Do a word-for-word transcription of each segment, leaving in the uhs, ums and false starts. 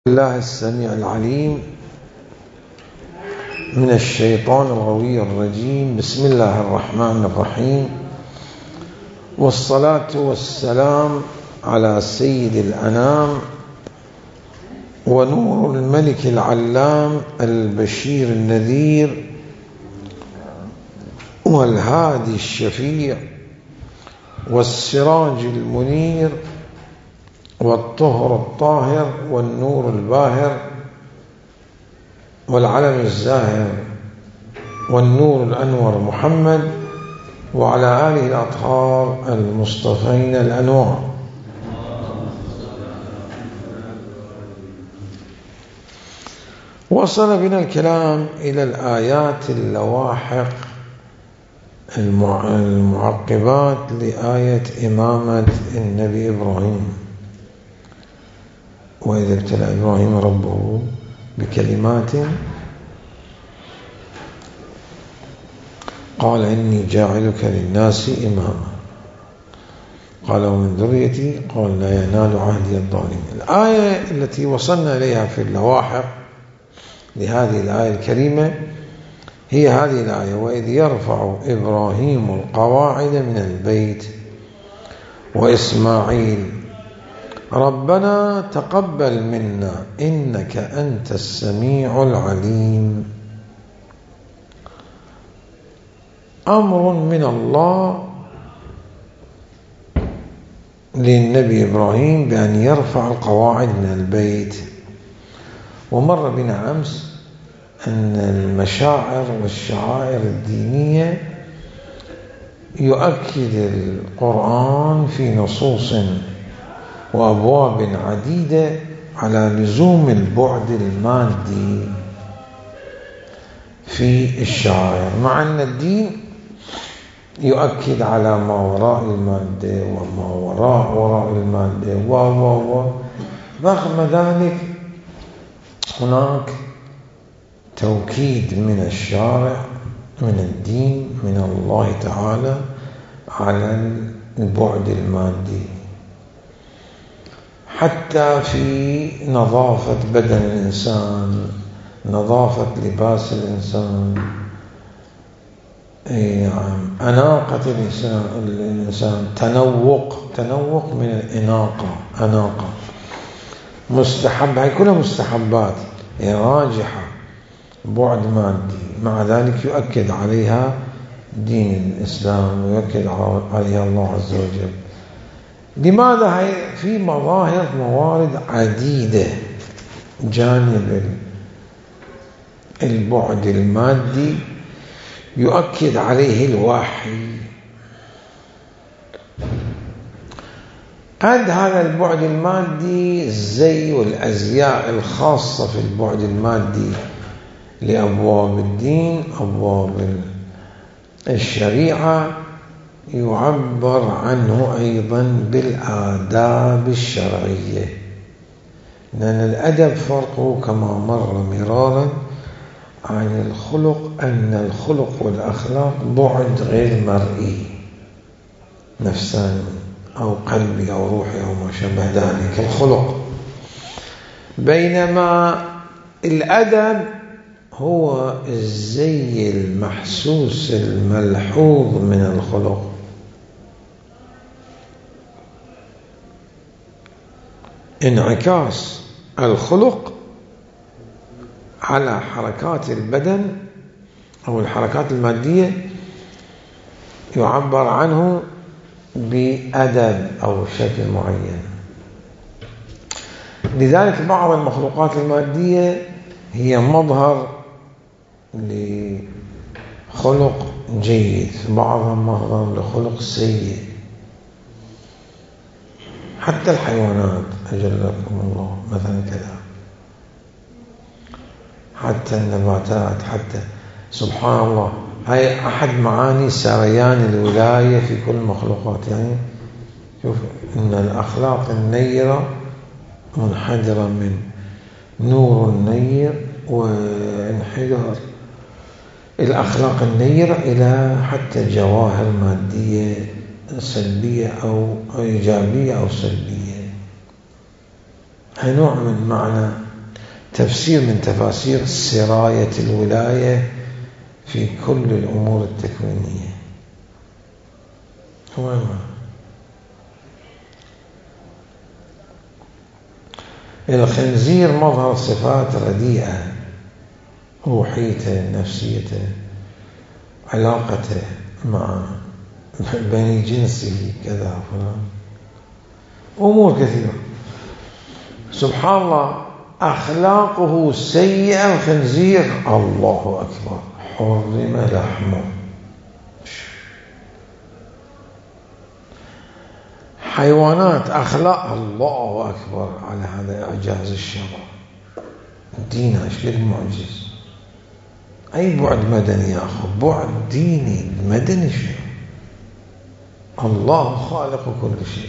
الله السميع العليم من الشيطان الغوي الرجيم. بسم الله الرحمن الرحيم، والصلاة والسلام على سيد الأنام ونور الملك العلام البشير النذير والهادي الشفيع والسراج المنير والطهر الطاهر والنور الباهر والعلم الزاهر والنور الأنور محمد وعلى آله الأطهار المصطفين الأنوار. وصل بنا الكلام إلى الآيات اللواحق المعقبات لآية إمامة النبي إبراهيم: وإذا ابتلى إبراهيم ربه بكلمات قال إني جاعلك للناس إماما قال ومن ذريتي قال لا ينال عهدي الظالمين. الآية التي وصلنا إليها في اللواحق لهذه الآية الكريمة هي هذه الآية: وإذ يرفع إبراهيم القواعد من البيت وإسماعيل ربنا تقبل منا إنك أنت السميع العليم. أمر من الله للنبي إبراهيم بأن يرفع القواعد من البيت. ومر بنا أمس أن المشاعر والشعائر الدينية يؤكد القرآن في نصوص وأبواب عديدة على لزوم البعد المادي في الشعائر، مع أن الدين يؤكد على ما وراء المادة وما وراء وراء المادة و و و رغم ذلك هناك توكيد من الشارع من الدين من الله تعالى على البعد المادي، حتى في نظافة بدن الإنسان، نظافة لباس الإنسان، يعني أناقة الإنسان, الإنسان تنوق تنوق من الإناقة، أناقة مستحبة، هي كلها مستحبات، هي راجحة، بعد مادي، مع ذلك يؤكد عليها دين الإسلام ويؤكد عليها الله عز وجل. لماذا؟ هي في مظاهر موارد عديدة جانب البعد المادي يؤكد عليه الوحي. قد هذا البعد المادي الزي والأزياء الخاصة في البعد المادي لأبواب الدين، أبواب الشريعة، يعبر عنه أيضا بالآداب الشرعية، لأن الأدب فرقه كما مر مرارا عن الخلق، أن الخلق والأخلاق بعد غير مرئي، نفساني أو قلبي أو روحي أو ما شابه ذلك الخلق، بينما الأدب هو الزي المحسوس الملحوظ من الخلق. انعكاس الخلق على حركات البدن أو الحركات المادية يعبر عنه بأدب أو شكل معين. لذلك بعض المخلوقات المادية هي مظهر لخلق جيد، بعضها مظهر لخلق سيء، حتى الحيوانات أجلكم الله مثلا كذا، حتى النباتات، حتى سبحان الله هاي أحد معاني سريان الولاية في كل المخلوقات. يعني شوف إن الأخلاق النيرة منحدرة من نور النير وانحدار الأخلاق النيرة إلى حتى جواهر مادية سلبية أو إيجابية أو سلبية. هي نوع من معنى تفسير من تفاسير سراية الولاية في كل الأمور التكوينية. الخنزير مظهر صفات رديئة، روحيته، نفسيته، علاقته مع بني جنسه كذا فلان، أمور كثيرة. سبحان الله، أخلاقه سيئة الخنزير، الله أكبر، حرم لحمه. حيوانات أخلاق، الله أكبر على هذا إعجاز الشرع. دينه شكل معجز. أي بعد مدني يا أخو، بعد ديني مدني شيء. الله خالق كل شيء.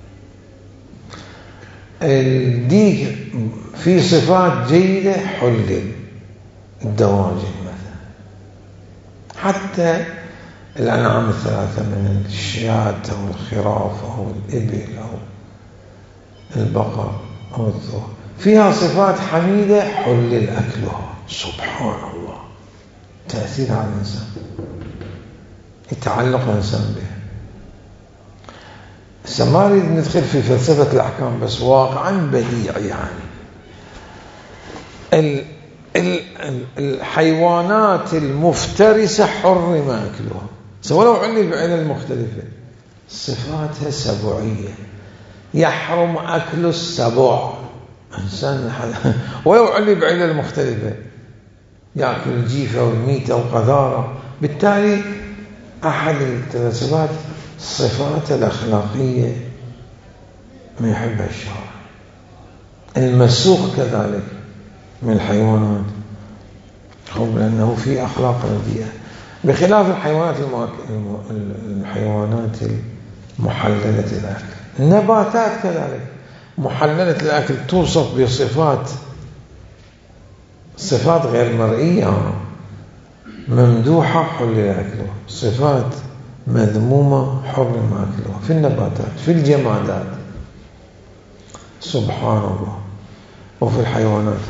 الديك في صفات جيدة حلل، الدواجن مثلا، حتى الأنعام الثلاثة من الشاة أو الخراف أو الإبل أو البقر أو الثور فيها صفات حميدة حلل أكلها. سبحان الله، تأثير على الإنسان، يتعلق الإنسان به. ما نريد ندخل في فلسفة الأحكام، بس واقعا بديع. يعني ال ال الحيوانات المفترسة حرم أكلها، ولو علل بعلل مختلفة. صفاتها سبوعية، يحرم أكل السبوع إنسان ولو علل بعلل مختلفة، يأكل الجيفة والميتة والقذارة. بالتالي أحد الصفات الصفات الأخلاقية ما يحبها الشرع. المسوخ كذلك من الحيوانات، لأنه في أخلاق رديئة، بخلاف الحيوانات الحيوانات المحللة الأكل. النباتات كذلك محللة الأكل، توصف بصفات صفات غير مرئية، ممدوحة حلل أكلها، صفات مذمومة حرم أكلها. في النباتات، في الجمادات، سبحان الله، وفي الحيوانات،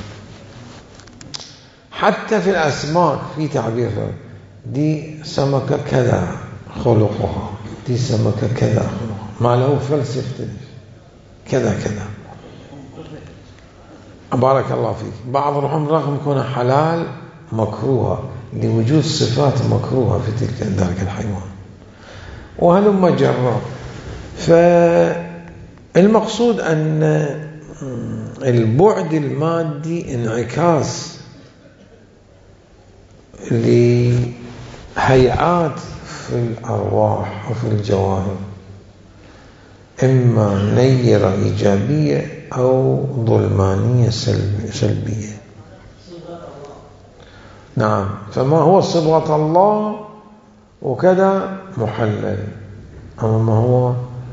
حتى في الأسماك في تعبير، دي سمكة كذا خلقها، دي سمكة كذا خلقها، ما له فلسفة كذا كذا. بارك الله فيك. بعض اللحوم رغم كونها حلال مكروهة لوجود صفات مكروهة في تلك ذلك الحيوان، وهلم جرى. فالمقصود أن البعد المادي انعكاس لهيئات في الأرواح وفي الجواهر، إما نيرة إيجابية أو ظلمانية سلبية. نعم، فما هو صبغة الله وكذا محلل، أما ما هو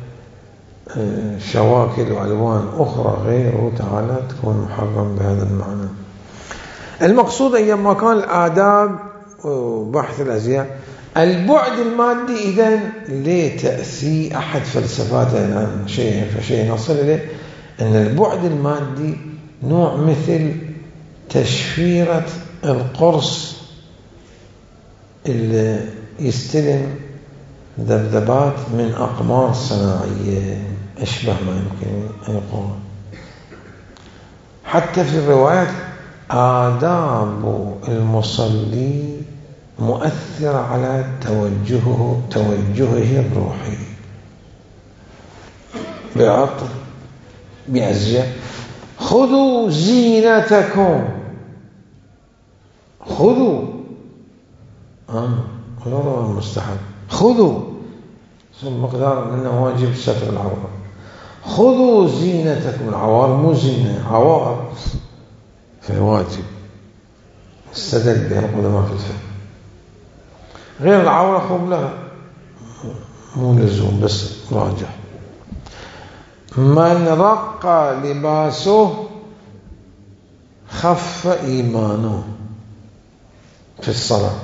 شواكل وألوان أخرى غيره تعالى تكون محرم بهذا المعنى. المقصود أيما كان الآداب وبحث الأزياء، البعد المادي إذن ليه تأثير أحد فلسفاته الآن شيء فشيء نصل إليه أن البعد المادي نوع مثل تشفيرة القرص اللي يستلم ذبذبات من أقمار صناعية، أشبه ما يمكن أن يقول. حتى في الروايات آداب المصلي مؤثر على توجهه توجهه الروحي، بعطر، بأزياء. خذوا زينتكم، خذوا آه غير مستحب، خذوا مقدار منه واجب ستر العورة. خذوا زينتكم، العوار مو زينة، عوار فواجب استدل بها القدماء في الفقه. غير العورة خب لها مو لزوم، بس راجع. من رق لباسه خف إيمانه في الصلاة.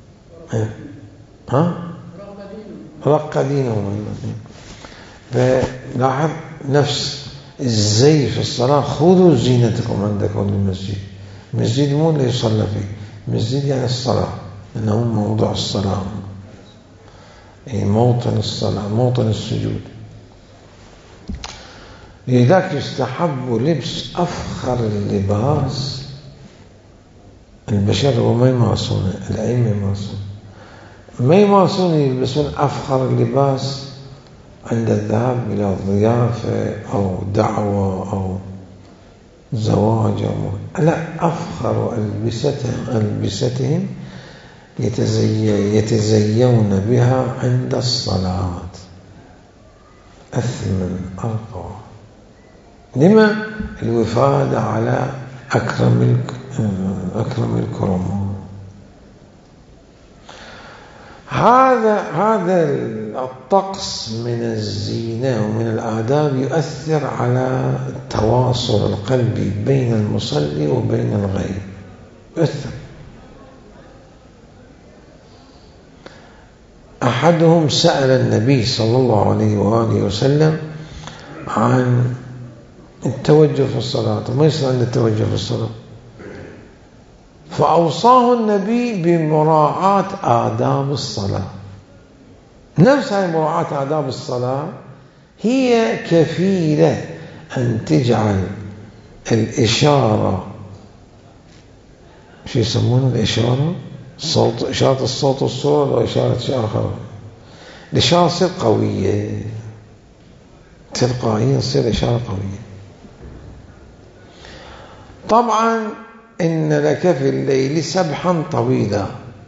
ها؟ رق دينه. فلاحظ نفس الزي في الصلاة خذوا زينتكم عندكم للمسجد. المسجد مو اللي يصلى فيه، المسجد يعني الصلاة، إنه موضع الصلاة، يعني موطن الصلاة، موطن السجود. لذلك يستحب لبس أفخر اللباس. البشر وما يمارسون، الأئمة يمارسون، ما يمارسون يلبسون أفخر اللباس عند الذهاب إلى ضيافة أو دعوة أو زواج أو لا، أفخر ألبستهم, ألبستهم يتزي يتزيون بها عند الصلاة. أثمن أرقى. لما؟ الوفادة على أكرم أكرم الكرم. هذا هذا الطقس من الزينة ومن الآداب يؤثر على التواصل القلبي بين المصلي وبين الغير، يؤثر. أحدهم سأل النبي صلى الله عليه وآله وسلم عن التوجه في الصلاة، وما يصير عند التوجه في الصلاة، فأوصاه النبي بمراعاة آداب الصلاة. نفس هذه مراعاة آداب الصلاة هي كفيلة أن تجعل الإشارة، شو يسمونه الإشارة؟ الصوت، إشارة الصوت والصورة، أو إشارة شيء آخر، الإشارة تصير قوية تلقائيا، تصير إشارة قوية. طبعا إن لك في الليل سبحا طويلا،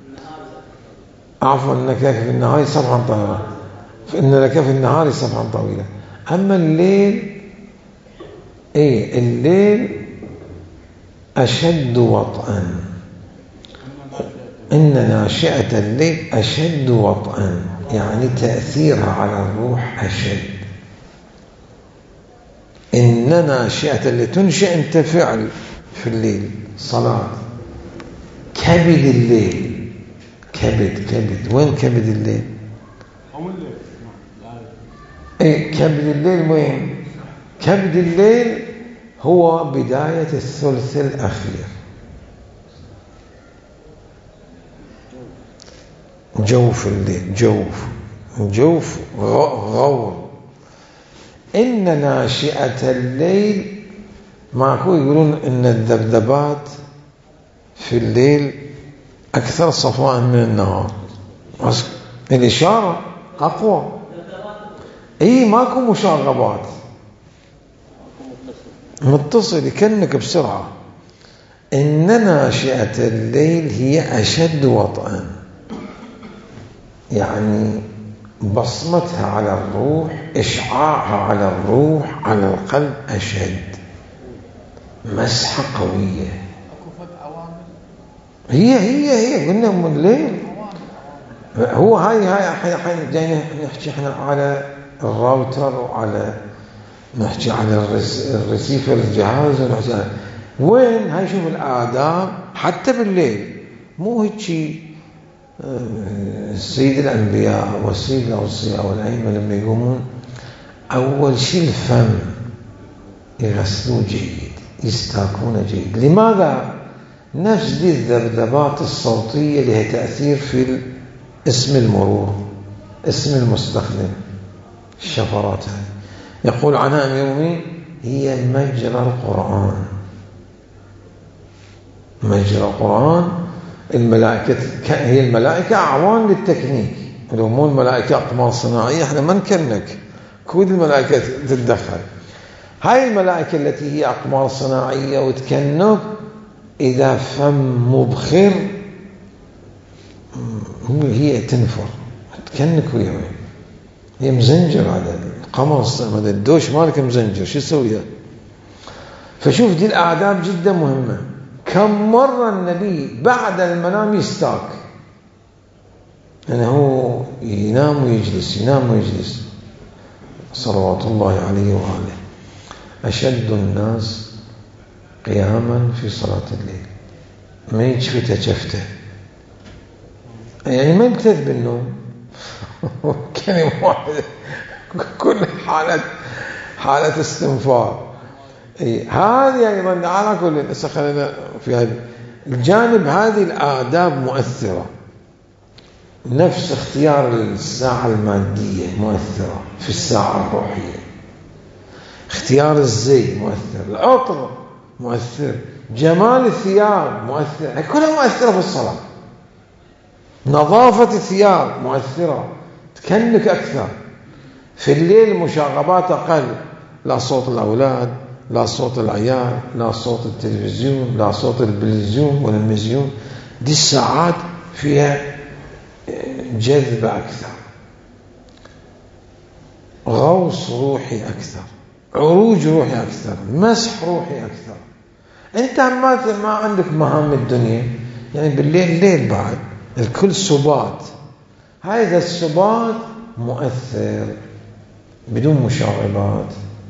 عفوا إن لك في النهار سبحا طويلا، فإن لك في النهار سبحا طويلا. أما الليل، إيه الليل أشد وطئا، إن ناشئة الليل أشد وطئا، يعني تأثيرها على الروح أشد. إن ناشئة الليل، تنشئ أنت فعل في الليل صلاة. كبد الليل، كبد كبد وين كبد الليل؟ ايه كبد الليل وين؟ كبد الليل هو بداية الثلث الأخير، جوف الليل، جوف جوف غور. إن ناشئة الليل، معكو يقولون إن الذبذبات في الليل أكثر صفاء من النهار، بس الإشارة أقوى. إيه ماكو مشاغبات، متصل كأنك بسرعة. إن ناشئة الليل هي أشد وطئا، يعني بصمتها على الروح، إشعاعها على الروح على القلب أشد، مسحة قوية. هي هي هي قلنا من الليل. هو هاي هاي حين جاي نحكي احنا على الراوتر وعلى نحكي على الريسيفر الجهاز، ونحكي على وين هاي. شوف الآداب حتى بالليل، مو هيك سيد الأنبياء والسيد الأوصياء والأئمة لما يقومون أول شيء الفم يغسلوه جيد، يستاكونه جيد. لماذا؟ نفس دي الذبذبات الصوتية لها تأثير في اسم المرور، اسم المستخدم، الشفرات هذه. يقول عنها أمير المؤمنين هي مجرى القرآن، مجرى القرآن. الملائكة هي الملائكة أعوان للتكنيك، لو مو الملائكة أقمار صناعية احنا ما نكنك، كل الملائكة تتدخل. هاي الملائكة التي هي أقمار صناعية وتكنك، إذا فم مبخر هي تنفر تكنك وياه، هي مزنجر. على القمر هذا الدوش مالك مزنجر، شو يسوي؟ فشوف دي الآداب جدا مهمة. كم مرة النبي بعد المنام يستاك، يعني هو ينام ويجلس، ينام ويجلس صلوات الله عليه وآله. أشد الناس قياما في صلاة الليل، ما يجفته جفته، يعني ما يبتث بالنوم كلمة واحدة كل حالة. حالة استنفار. هذه أيضا على كل خلينا في هذا الجانب، هذه الآداب مؤثرة. نفس اختيار الساعة المادية مؤثرة في الساعة الروحية، اختيار الزي مؤثر، العطر مؤثر، جمال الثياب مؤثر، كلها مؤثرة في الصلاة. نظافة الثياب مؤثرة، تكنك أكثر. في الليل مشاغبات أقل، لا صوت الأولاد، لا صوت العيال، لا صوت التلفزيون، لا صوت البليزيون ولا المزيون. دي الساعات فيها جذب أكثر، غوص روحي أكثر، عروج روحي أكثر، مسح روحي أكثر. أنت ما ما عندك مهام الدنيا، يعني بالليل ليل بعد الكل سبات، هذا السبات مؤثر بدون مشاغبات.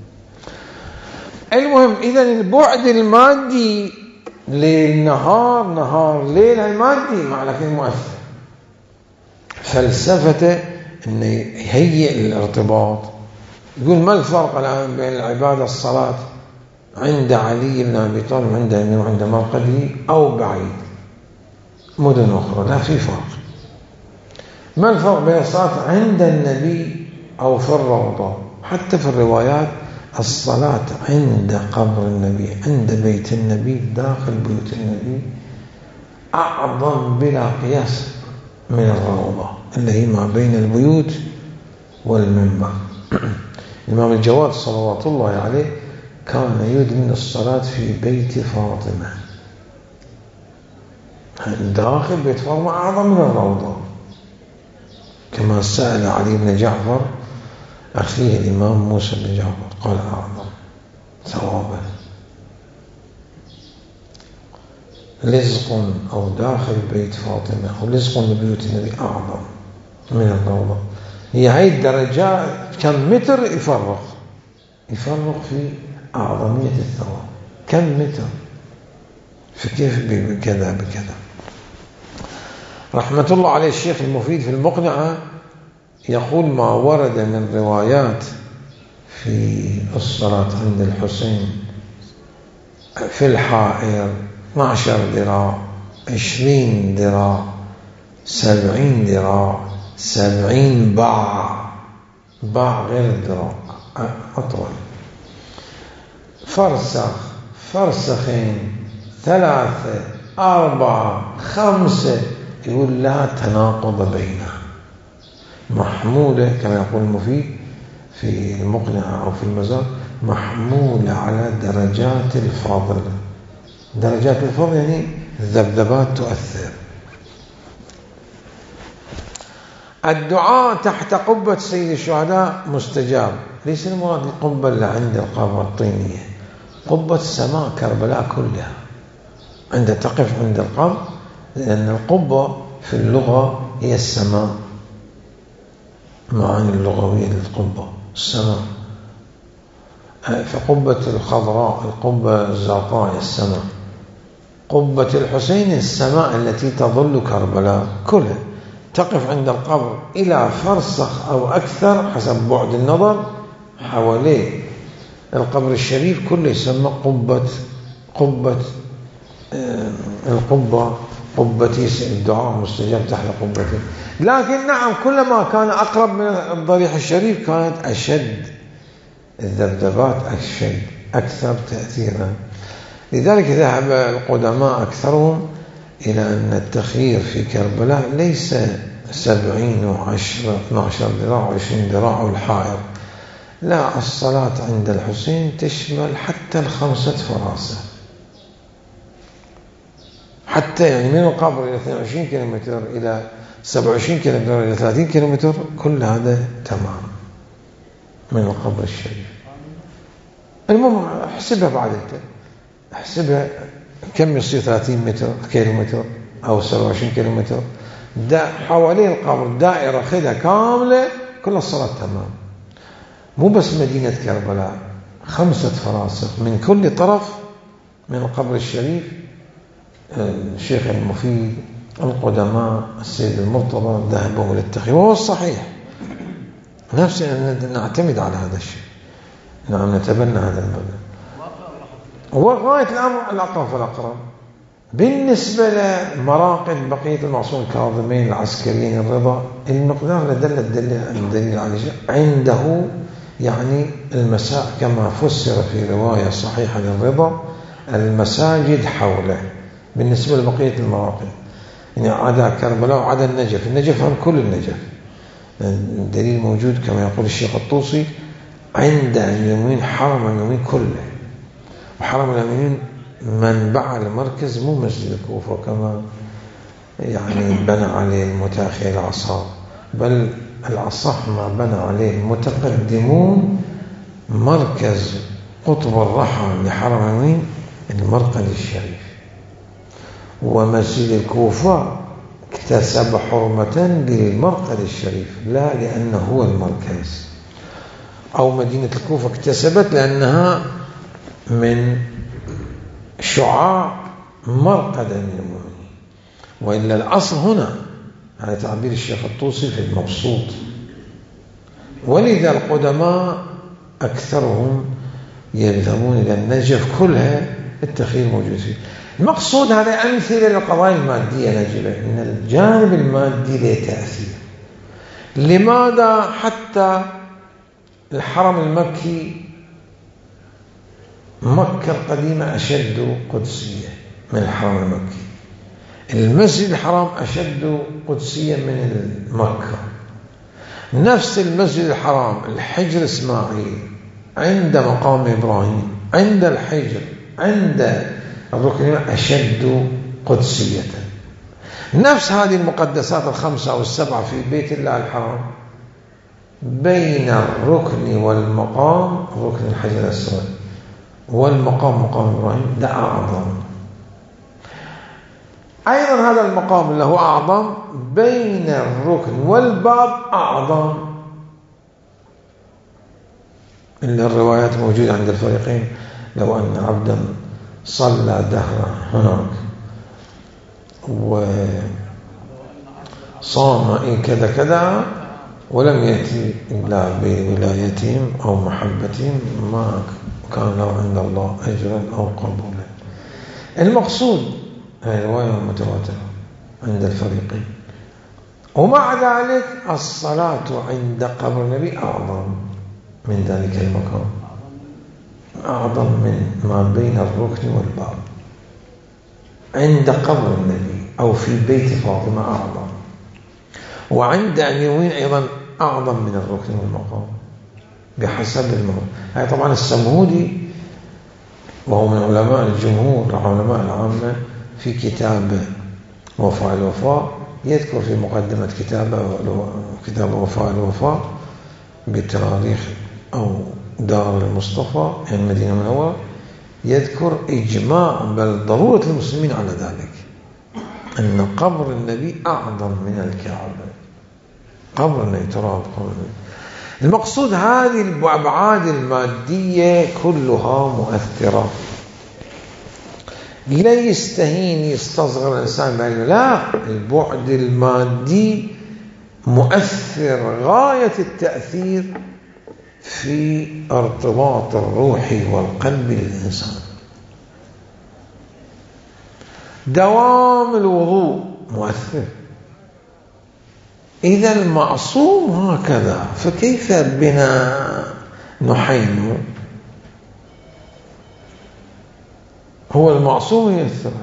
المهم إذا البعد المادي ليل نهار نهار ليل المادي مع لكن مؤثر. فلسفته أنه يهيئ الارتباط. يقول ما الفرق الآن بين العبادة الصلاة عند علي بن أبي طالب عند عند مرقده أو بعيد مدن أخرى؟ لا في فرق. ما الفرق بين الصلاة عند النبي أو في الروضة؟ حتى في الروايات الصلاة عند قبر النبي، عند بيت النبي، داخل بيوت النبي أعظم بلا قياس من الروضة اللي هي ما بين البيوت والمنبر. الإمام الجواد صلوات الله عليه كان يدمن الصلاة في بيت فاطمة، داخل بيت فاطمة أعظم من الروضة، كما سأل علي بن جعفر أخيه الإمام موسى بن جعفر قال أعظم ثوابا. لزق أو داخل بيت فاطمة أو لزق ببيوت النبي أعظم من الروضة. هي هاي الدرجات كم متر يفرق يفرق في أعظمية الثواب، كم متر في كيف بكذا بكذا. رحمة الله عليه الشيخ المفيد في المقنعة يقول ما ورد من روايات في الصلاة عند الحسين في الحائر اثنا عشر ذراع، عشرين ذراع، سبعين ذراع، سبعين باع، باع غير الذراع أطول، فرسخ، فرسخين، ثلاثة، أربعة، خمسة، يقول لا تناقض بينها، محمولة كما يقول المفيد في المقنعة أو في المزار، محمولة على درجات الفضل. درجات الفضل يعني الذبذبات تؤثر. الدعاء تحت قبة سيد الشهداء مستجاب. ليس المراد القبة اللي عند القبر الطينية، قبة السماء كربلاء كلها عند تقف عند القبر، لأن القبة في اللغة هي السماء، معاني اللغوية للقبة السماء. فقبة الخضراء القبة الزرقاء السماء، قبة الحسين السماء التي تظل كربلاء كلها. تقف عند القبر إلى فرسخ أو أكثر حسب بعد النظر حواليه القبر الشريف كله يسمى قبة قبة آه القبة قبتي الدعاء مستجاب تحت قبته. لكن نعم كلما كان أقرب من الضريح الشريف كانت أشد الذبذبات، أشد أكثر تأثيرا. لذلك ذهب القدماء أكثرهم إلى أن التخيير في كربلاء ليس سبعين وعشرة اثنا عشر ذراع وعشرين ذراع والحائر، لا، الصلاة عند الحسين تشمل حتى الخمسة فراسة، حتى يعني من القبر إلى اثنين وعشرين كيلومتر إلى سبعة وعشرين كيلومتر إلى ثلاثين كيلومتر، كل هذا تمام من القبر الشريف. المهم احسبها بعد انت احسبها كم يصير ثلاثين متر كيلومتر أو سبعة وعشرين كيلومتر، دا حوالين القبر دائرة خذها كاملة، كل الصلاة تمام. مو بس مدينة كربلاء، خمسة فراسخ من كل طرف من القبر الشريف. الشيخ المفيد القدماء السيد المرتضى ذهبوا للتخيير، وهو الصحيح، نفسي أن نعتمد على هذا الشيء. نعم نتبنى هذا المبدأ. وغاية الأمر الأقرب فالأقرب. بالنسبة لمراقد بقية المعصوم الكاظمين العسكريين الرضا، المقدار اللي دل الدليل عليه عنده يعني المساء كما فسر في رواية صحيحة للرضا المساجد حوله بالنسبة لبقية المراقد، يعني عدا كربلاء وعدا النجف. النجف هم كل النجف، الدليل موجود كما يقول الشيخ الطوسي عند اليمين حرم اليمين كله. وحرم اليمين منبع المركز مو مسجد الكوفة كما يعني بنى عليه المتأخر العصار، بل الأصح ما بنى عليه المتقدمون مركز قطب الرحى لحرم اليمين المرقد الشريف. ومسجد الكوفة اكتسب حرمة للمرقد الشريف لا لأنه هو المركز، أو مدينة الكوفة اكتسبت لأنها من شعاع مرقد المؤمنين، وإلا الأصل هنا على تعبير الشيخ الطوسي في المبسوط. ولذا القدماء أكثرهم يذهبون إلى النجف كلها التخيل موجود فيه. المقصود هذا أمثلة للقضايا المادية نجلة، إن الجانب المادي له تأثير. لماذا حتى الحرم المكي مكة القديمة أشد قدسية من الحرم المكي، المسجد الحرام أشد قدسية من مكة، نفس المسجد الحرام الحجر إسماعيل عند مقام إبراهيم عند الحجر عند الركن أشد قدسية. نفس هذه المقدسات الخمسة أو السبعة في بيت الله الحرام بين الركن والمقام، ركن الحجر الأسود والمقام مقام إبراهيم ده أعظم. أيضا هذا المقام اللي هو أعظم بين الركن والباب أعظم. إن الروايات موجودة عند الفريقين لو أن عبدا صلى دهرا هناك وصام كذا كذا ولم يأتي إلا بولايتهم أو محبتهم ما كان له عند الله أجرا أو قبولا. المقصود هذه رواية متواترة عند الفريقين. ومع ذلك الصلاة عند قبر النبي أعظم من ذلك المكان، أعظم من ما بين الركن والباب. عند قبر النبي أو في بيت فاطمة أعظم، وعند اليمين أيضا أعظم من الركن والمقام بحسب الموت. هذا طبعا السمهودي وهو من علماء الجمهور علماء العامة في كتاب وفاء الوفاء يذكر في مقدمة كتابه كتاب وفاء الوفاء بتاريخ أو دار المصطفى يعني المدينة المنورة، يذكر إجماع بل ضرورة المسلمين على ذلك أن قبر النبي أعظم من الكعبة. قبر النبي تراب قبر النبي. المقصود هذه الأبعاد المادية كلها مؤثرة، لا يستهين يستصغر الإنسان بأنه لا، البعد المادي مؤثر غاية التأثير في ارتباط الروح والقلب للإنسان. دوام الوضوء مؤثر. إذا المعصوم هكذا فكيف بنا نحين؟ هو المعصوم يؤثر،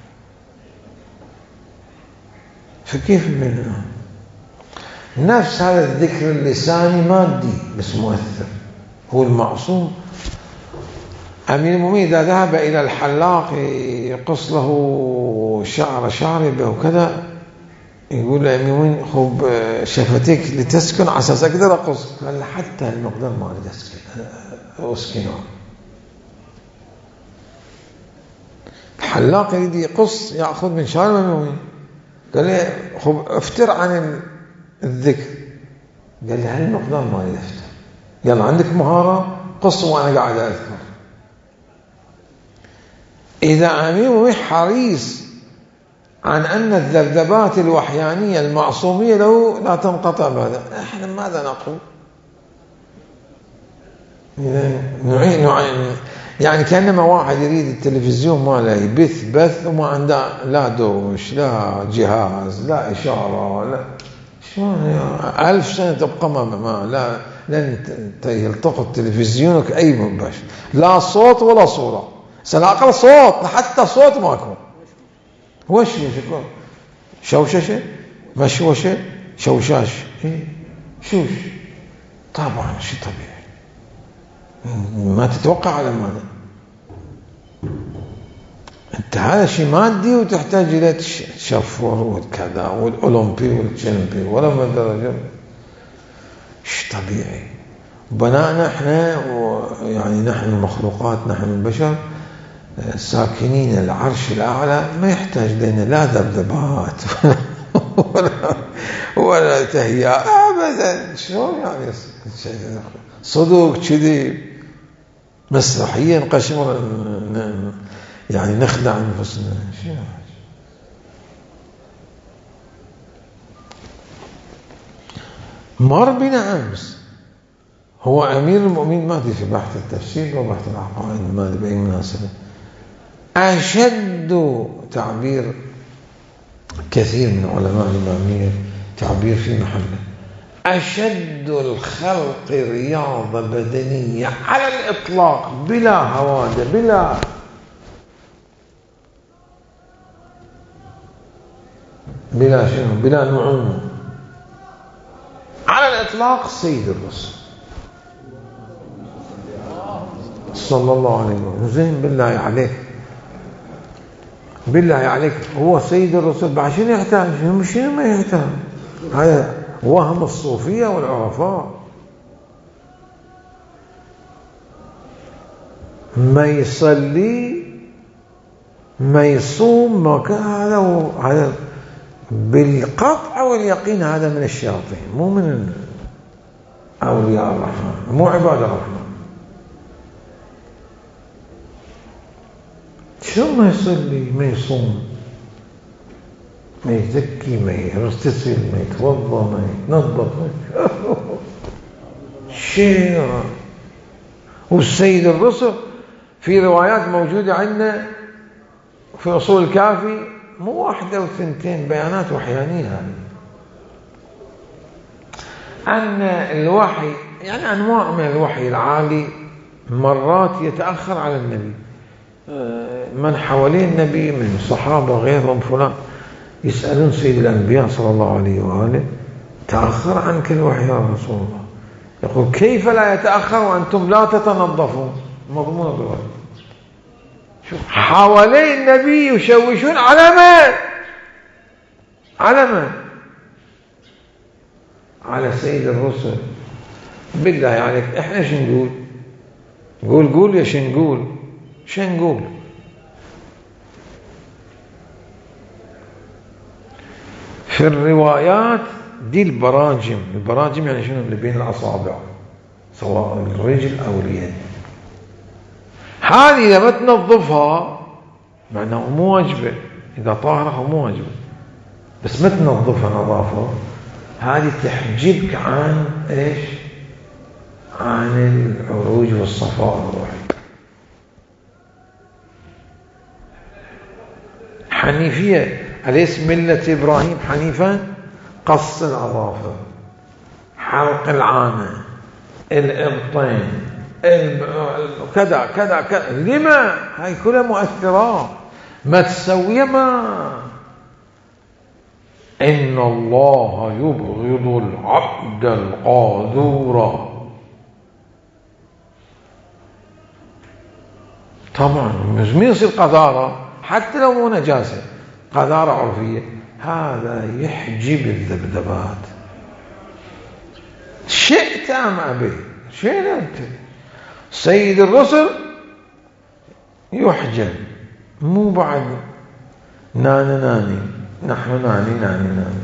فكيف بنا؟ نفس هذا الذكر اللساني مادي بس مؤثر. هو المعصوم أمير المؤمنين إذا ذهب إلى الحلاق يقص له شعر شعري وكذا يقول له أمير المؤمنين خب شفتيك لتسكن على أساس أقدر أقص، قال حتى المقدار ما أريد أسكن أسكنه. الحلاق يريد يقص يأخذ من شعر أمير المؤمنين، قال له خب افتر عن الذكر، قال لي هالمقدار ما أريد أفتر، قال عندك مهارة قص وأنا قاعد أذكر. إذا أمير حريص عن أن الذبذبات الوحيانية المعصومية له لا تنقطع بهذا، إحنا ماذا نقول؟ نوعين نوعين، يعني كأنما واحد يريد التلفزيون ماله يبث بث وما عنده لا دوش لا جهاز لا إشارة لا شلون ألف سنة تبقى ما, ما لا لن يلتقط تلفزيونك أي مباشر، لا صوت ولا صورة، سنأقل صوت حتى صوت ماكو. وش يكون شوششة مشوشة شوشاش إيه؟ شوش طبعا شيء طبيعي، ما تتوقع على ماذا انت، هذا شيء مادي وتحتاج الى تشفر والكذا والاولمبي والجنبي ولا ما درجه شيء طبيعي. بناءنا احنا يعني نحن المخلوقات، نحن البشر ساكنين العرش الاعلى، ما يحتاج لنا لا ذبذبات ولا ولا تهيئة ابدا. شلون يعني صدق كذي مسرحيا قشمر يعني نخدع انفسنا. مر بنا امس هو امير المؤمنين، ما ادري في بحث التفسير وبحث العقائد ما ادري باي مناسبه، اشد تعبير كثير من علماء الاماميه تعبير في محله، أشد الخلق رياضة بدنية على الإطلاق بلا هوادة بلا بلا شنو بلا نعومة على الإطلاق سيد الرسل صلى الله عليه وسلم. زين بالله عليك بالله عليك هو سيد الرسل، بعد شنو يحتاج؟ شنو ما يحتاج؟ هذا وهم الصوفية والعرفاء. ما يصلي ما يصوم ما كان، هذا هذا بالقطع واليقين هذا من الشياطين، مو من أولياء الرحمن، مو عباد الرحمن. شو ما يصلي ما يصوم ما يزكي ما يغتسل ما يتوضا ما يتنظف شيء. والسيد الرسل في روايات موجودة عندنا في أصول الكافي، مو واحدة وثنتين، بيانات وحيانية هذه أن الوحي يعني أنواع من الوحي العالي مرات يتأخر على النبي، من حوالين النبي من صحابة غيرهم فلان يسألون سيد الأنبياء صلى الله عليه وآله تأخر عنك الوحي يا رسول الله، يقول كيف لا يتأخر وأنتم لا تتنظفون؟ مضمون الرواية. شوف حوالين النبي يشوشون على من؟ على من؟ على سيد الرسل. بالله عليك احنا شو نقول؟ قول قول يا شو نقول؟ شو نقول؟ في الروايات دي البراجم، البراجم يعني شنو؟ اللي بين الأصابع سواء الرجل أو اليد، هذه إذا ما تنظفها معناه مو واجبة، إذا طاهرة مو واجبة، بس ما تنظفها نظافة هذه تحجبك عن إيش؟ عن العروج والصفاء الروحي. حنيفية أليس ملة إبراهيم حنيفا؟ قص الأظافر، حلق العانة، الإبطين، كذا كذا كذا. لما؟ هاي كلها مؤثرات ما تسوي ما. إن الله يبغض العبد القاذور. طبعا مين يصير قذارة حتى لو مو نجاسة، قذارة عرفية، هذا يحجب الذبذبات شئت أم أبي. شئت أنت سيد الرسل يحجب، مو بعد ناني ناني نحن ناني ناني ناني.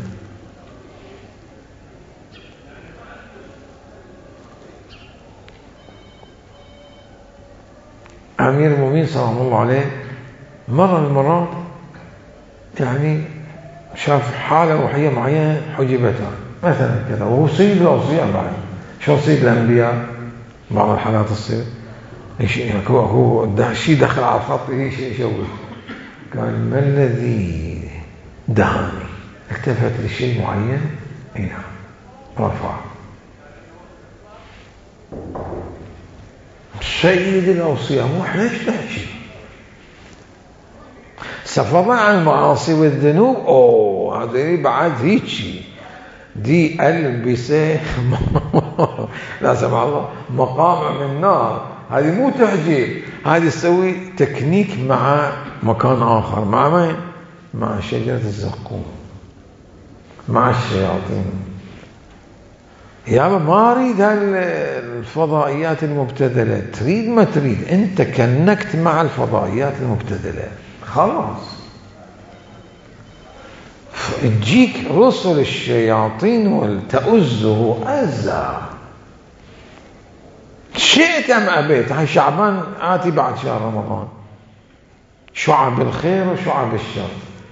أمير المؤمنين صلى الله عليه مرة من المرات يعني شاف حالة وحية معينة حجبتها مثلا كذا، وهو سيد الأوصياء بعد. شو سيد الأنبياء؟ بعض الحالات تصير هو هو شيء دخل على الخط ايش يسوي؟ قال ما الذي دهاني؟ التفت لشيء معين، اي نعم، رفع. سيد الأوصياء مو احنا ايش نحكي؟ سفضا عن المعاصي والذنوب، اوه هذا بعد هيجي دي ألبسة لا سمع الله مقامع من نار. هذه مو تحجيب، هذه تسوي تكنيك مع مكان آخر. مع من؟ مع شجرة الزقوم، مع الشياطين. يابا ما أريد الفضائيات المبتذلة، تريد ما تريد أنت كنكت مع الفضائيات المبتذلة خلاص. تجيك رسل الشياطين ولتؤزه أزا، شئت أم أبيت. هاي شعبان آتي بعد شهر رمضان، شعب الخير وشعب الشر.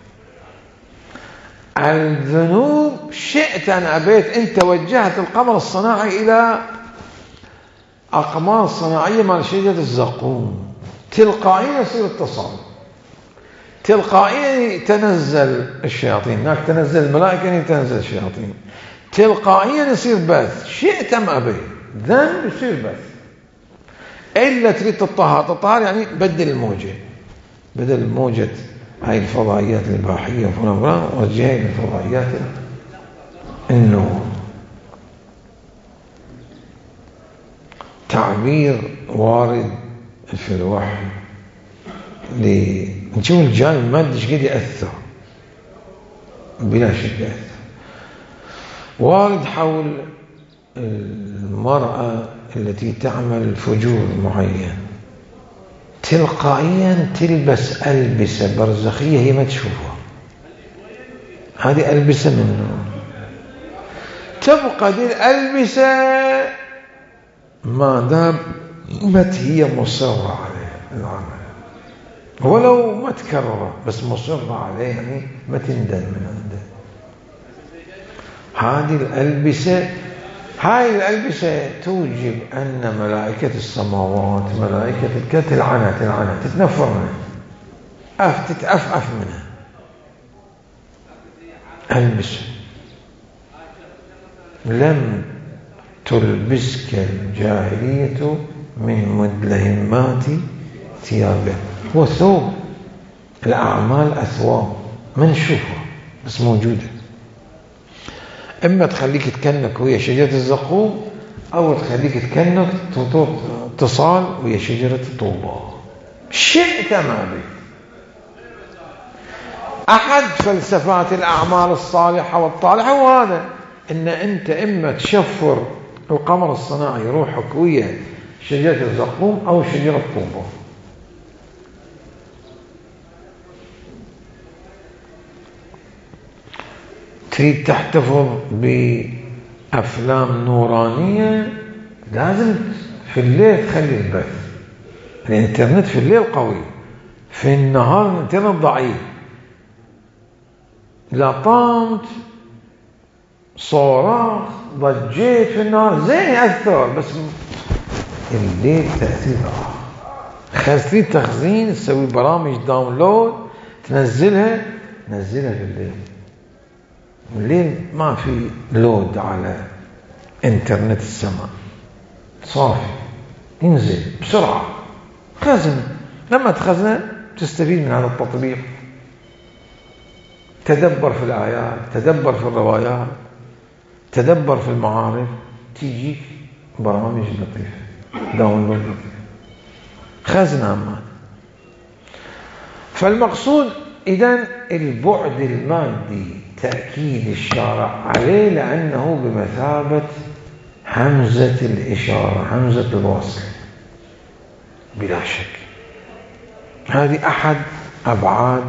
الذنوب شئت أم أبيت، أنت وجهت القمر الصناعي إلى أقمار صناعية مع شجرة الزقوم، تلقائيا يصير اتصال، تلقائيا تنزل الشياطين، هناك تنزل الملائكة تنزل الشياطين، تلقائيا يصير بث. شئت أم أبيت ذنب يصير بث. إلا تريد تطهر، تطهر يعني بدل الموجة، بدل الموجة هاي الفضائيات الإباحية وفلان فلان وجهها إلى الفضائيات النور. تعبير وارد في الوحي نشوف الجانب المادي ايش قد يأثر، بلا شك يأثر. وارد حول المرأة التي تعمل فجور معين، تلقائيا تلبس ألبسة برزخية هي ما تشوفها، هذه ألبسة من نور. تبقى دي الألبسة ما دامت هي مصرة على العمل، ولو ما تكرر بس مصرة عليه، يعني ما تندل من عنده. هذه الألبسة، هاي الألبسة توجب أن ملائكة السماوات، ملائكة الكتل تلعنها تلعنها تتنفر منها، أف تتأفأف منها. ألبسة لم تلبسك الجاهلية من مدلهمات ثيابه. وثوب الأعمال أثواب ما نشوفها بس موجودة، إما تخليك تكنك وهي شجرة الزقوم، أو تخليك تكنك اتصال وهي شجرة الطوبة. شئت ما بك. أحد فلسفات الأعمال الصالحة والطالحة هو هذا، إن أنت إما تشفر القمر الصناعي روحك وهي شجرة الزقوم أو شجرة الطوبة. تريد تحتفظ بأفلام نورانية، لازم في الليل تخلي البث. الانترنت في الليل قوي، في النهار الانترنت ضعيف. لطمت صراخ ضجيت في النهار زين يأثر، بس الليل تأثير آخر. تريد تخزين، تسوي برامج داونلود تنزلها، نزلها في الليل. الليل ما في لود على انترنت السماء، صافي ينزل بسرعة. خزن، لما تخزنه تستفيد من هذا التطبيق. تدبر في الآيات، تدبر في الروايات، تدبر في المعارف، تيجيك برامج لطيفة داونلود لطيفة. خزن عمان. فالمقصود إذن البعد المادي تأكيد الشارع عليه، لأنه بمثابة همزة الإشارة، همزة الوصل بلا شك. هذه أحد أبعاد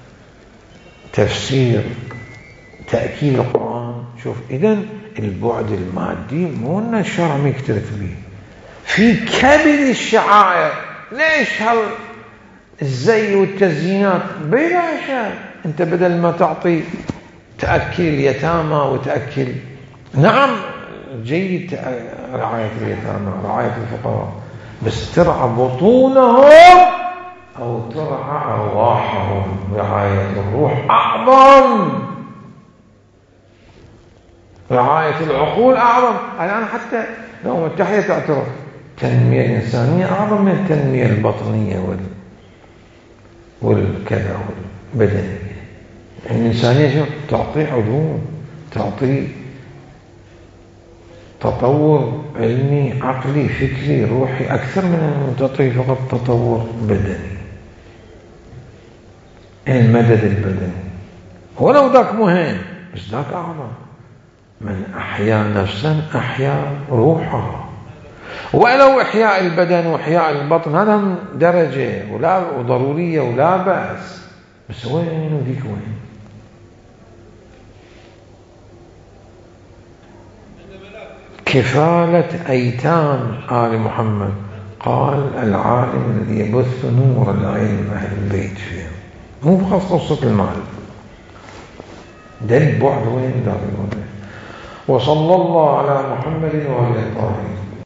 تفسير تأكيد القرآن. شوف إذن البعد المادي مو أن الشرع ما يكترث به، في كبد الشعائر. ليش هل الزي والتزيينات بلا شك؟ أنت بدل ما تعطي تأكل اليتامى وتأكل، نعم جيد رعاية اليتامى، رعاية الفقراء، بس ترعى بطونهم أو ترعى أرواحهم. رعاية الروح أعظم، رعاية العقول أعظم. الآن حتى الأمم المتحدة تعترف التنمية الإنسانية أعظم من التنمية البطنية وال والكذا والبدنية. الإنسانية شو تعطي علوم، تعطي تطور علمي عقلي فكري روحي أكثر من أن تعطي فقط تطور بدني. المدد البدني ولو ذاك مهم بس ذاك أعظم. من أحيا نفسا أحيا روحها. ولو إحياء البدن وإحياء البطن هذا درجة ولا وضرورية ولا بأس، بس وين وديك وين؟ كفالة أيتام آل محمد. قال العالم الذي يبث نور العلم أهل البيت فيه، مو بخص قصة المال. ده البعد وين دار الوضع. وصلى الله على محمد وعلى الطاهرين.